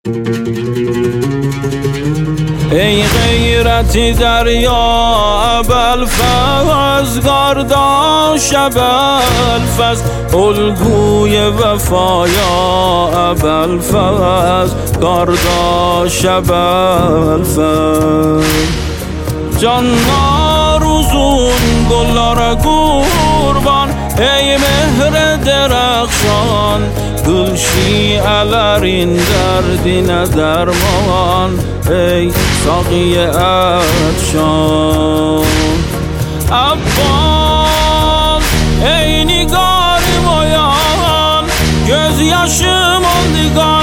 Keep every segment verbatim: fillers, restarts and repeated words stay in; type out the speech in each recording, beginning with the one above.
ای غیرتی دریا ابوالفضل، گارداش ابوالفضل، الگوی وفایا ابوالفضل، گارداش ابوالفضل. جان روزون گلار قربان، ای مهر درخشان، گلشیعه‌لرین دردی ندرمان، ای ساقی عطشان. عباس ای نگار مایان، göz yaşım oldigan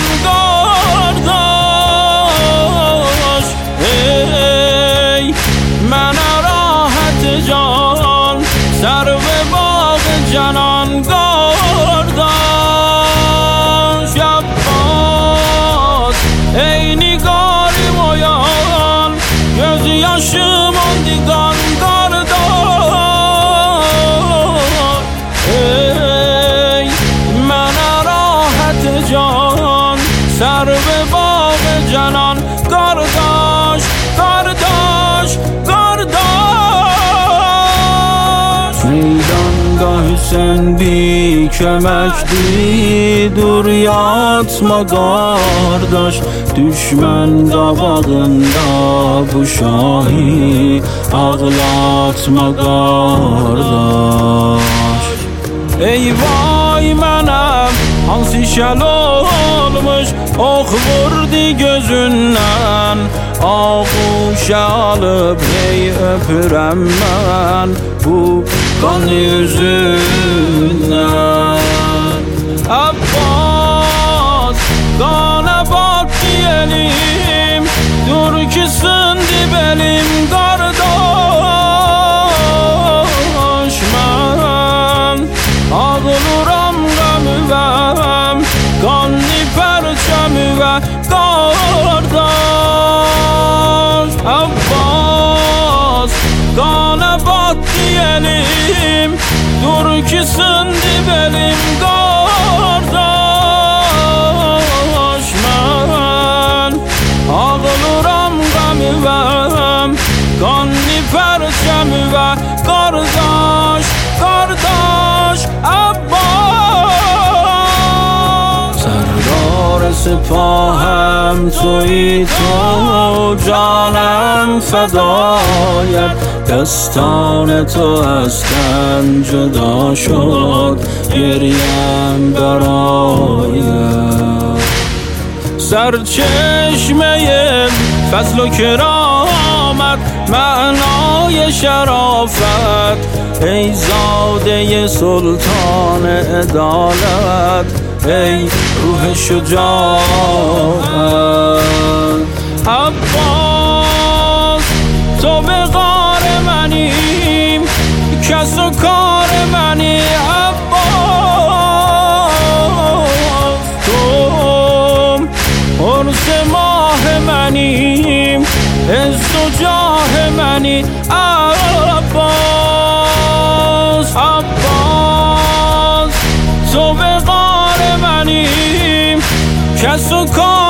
kardeş، ey mənə rahat can، سرو باغ canan kardeş. Abbas ey nigarı moyan، göz yaşım oldigan kardeş، ey mənə rahat can، سرو باغ canan kardeş، kardeş، kardeş. Meydanda Hüseyin bir köməkdir، dur yatma qardaş، düşmən qabağında bu şahi ağlatma qardaş. Ey vay mənəm hansı şəl olmuş، ox vurdu gözündən، ağuşa alıb hey öpürəm mən bu qanı üzündən. Abbas qana batdı elim، dur ki sındı belim qardaş. Mən ağlıram qəmüvəm، qanlı pərçəmüvə qardaş. Abbas qana batdı elim، dur ki sındı belim qardaş. Mən ağlıram qəmüvəm، qanlı pərçəmüvə qardaş، qardaş. Abbas سردار سپاهم تویی تو، جانم فدایت، دستان تو از تن جدا شد، گریم برایت. سرچشمه فضل و کرامت، معنای شرافت، ای زاده سلطان عدالت، ای روح شجاعت. عباس تو به غار منیم، کس و کار منی عباس. تو عرس ماه منیم، عز و جاه منی عباس. عباس تو به غار منیم، کس و کار